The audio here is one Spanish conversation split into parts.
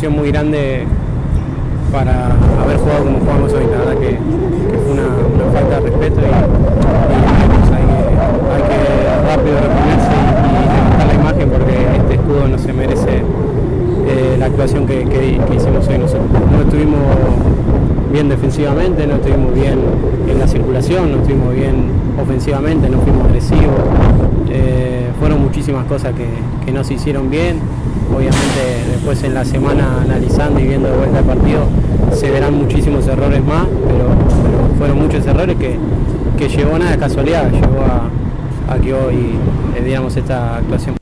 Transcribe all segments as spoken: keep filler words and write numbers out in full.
emoción muy grande para haber jugado como jugamos hoy. La verdad que, que fue una, una falta de respeto y, y pues hay, que, hay que rápido reponerse y, y levantar la imagen porque este escudo no se merece eh, la actuación que, que, que hicimos hoy nosotros. No estuvimos bien defensivamente, no estuvimos bien en la circulación, no estuvimos bien ofensivamente, no fuimos agresivos. Eh, fueron muchísimas cosas que, que no se hicieron bien. Obviamente después en la semana analizando y viendo de vuelta el partido se verán muchísimos errores más, pero, pero fueron muchos errores que, que llevó nada de casualidad, llevó a, a que hoy le diéramos esta actuación.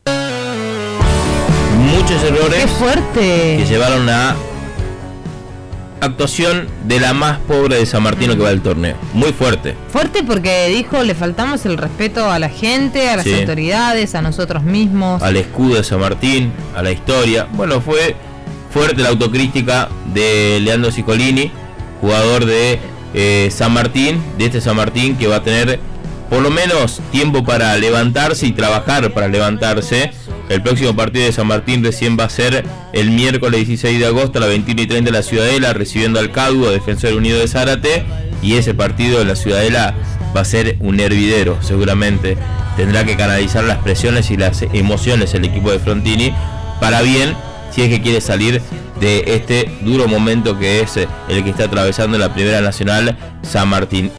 Muchos errores. ¡Qué fuerte! Que llevaron a actuación de la más pobre de San Martín que va del torneo. Muy fuerte. Fuerte porque dijo, le faltamos el respeto a la gente, a las sí. autoridades, a nosotros mismos. Al escudo de San Martín, a la historia. Bueno, fue fuerte la autocrítica de Leandro Ciccolini, jugador de eh, San Martín, de este San Martín que va a tener por lo menos tiempo para levantarse y trabajar para levantarse. El próximo partido de San Martín recién va a ser el miércoles dieciséis de agosto a las veintiuna y treinta en la Ciudadela, recibiendo al Caduo, Defensor Unido de Zárate, y ese partido de la Ciudadela va a ser un hervidero, seguramente. Tendrá que canalizar las presiones y las emociones el equipo de Frontini para bien, si es que quiere salir de este duro momento que es el que está atravesando la Primera Nacional San Martín.